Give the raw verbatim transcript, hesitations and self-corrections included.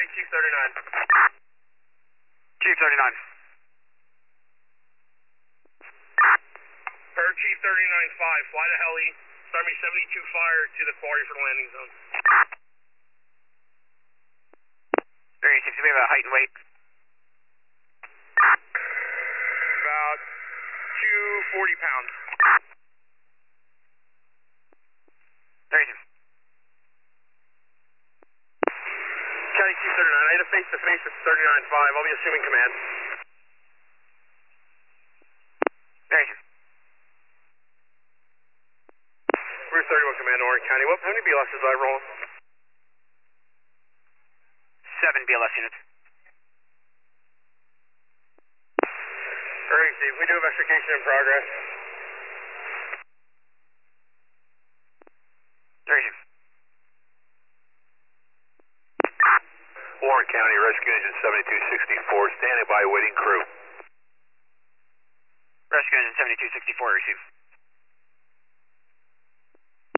County, Chief thirty-nine. Chief thirty-nine. Per Chief thirty-nine five, fly to heli, start me seventy-two fire to the quarry for the landing zone. thirty-six, do we have a height and weight? About two forty pounds. thirty-six. County, Chief thirty-nine, I had a face-to-face with thirty-nine five, I'll be assuming command. thirty-six. Route thirty-one, command, Orange County. What, how many B L Ss did I roll? Seven B L S units. Alright, Steve, we do investigation in progress. thirty-six. Warren County, Rescue Engine seventy-two sixty-four, standing by, waiting crew. Rescue Engine seventy-two sixty-four, receive.